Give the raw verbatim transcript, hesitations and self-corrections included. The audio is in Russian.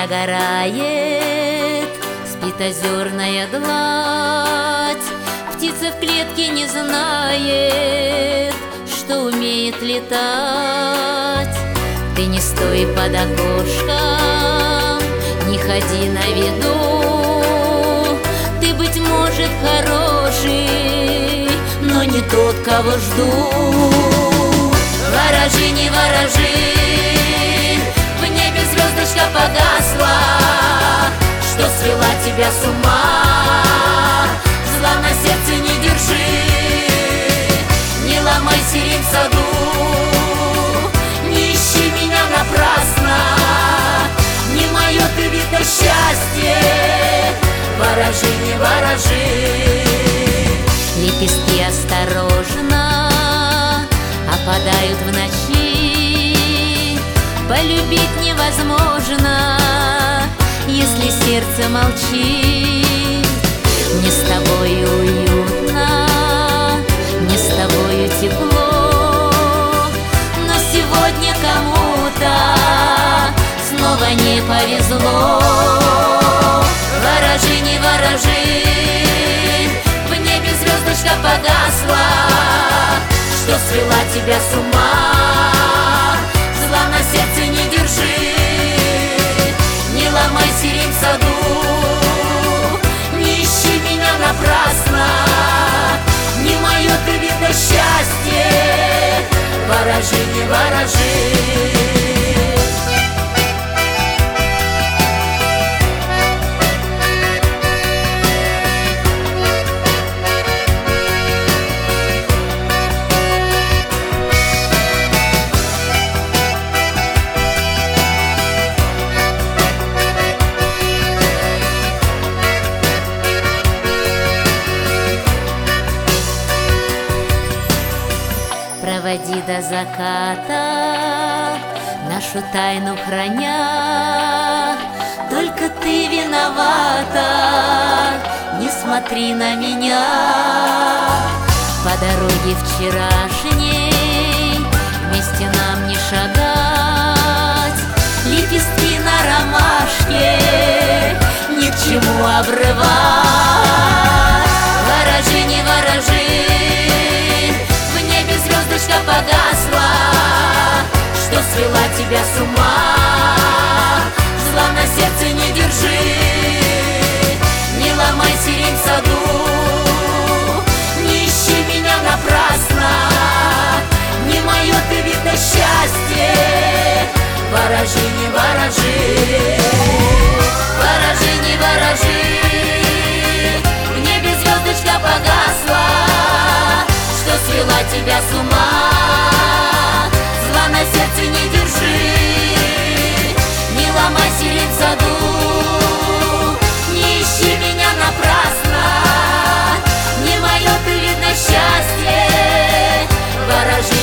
догорает, спит озерная гладь. Птица в клетке не знает, что умеет летать. Ты не стой под окошком, не ходи на виду. Ты, быть может, хороший, но не тот, кого жду. Ворожи, не ворожи, в небе звездочка погасла, что свела тебя с ума. Зла на сердце не держи, не ломай сирень в саду, не ищи меня напрасно, не мое ты, видно, счастье. Ворожи, не ворожи. Лепестки осторожно опадают в ночи. Полюбить невозможно, если сердце молчит. Мне с тобою уютно, мне с тобою тепло, но сегодня кому-то снова не повезло. Ворожи, не ворожи, в небе звездочка погасла, что свела тебя с ума. Зла на сердце не держи, не ломай сирень в саду, не ищи меня напрасно, не мое ты, видно, счастье. Ворожи, не ворожи. Проводи до заката, нашу тайну храня. Только ты виновата, не смотри на меня. По дороге вчерашней вместе нам не шагать. Лепестки на ромашке ни к чему обрывать. Ворожи, не ворожи, звездочка погасла, что свела тебя с ума. Зла на сердце не держи, не ломай сирень в саду, не ищи меня напрасно, не мое ты, видно, счастье. Ворожи, не ворожи. Ворожи, не ворожи, в небе звездочка погасла, что свела тебя с ума. Зла на сердце не держи, не ломай сирень в саду, не ищи меня напрасно, не мое ты, видно, счастье. Ворожи,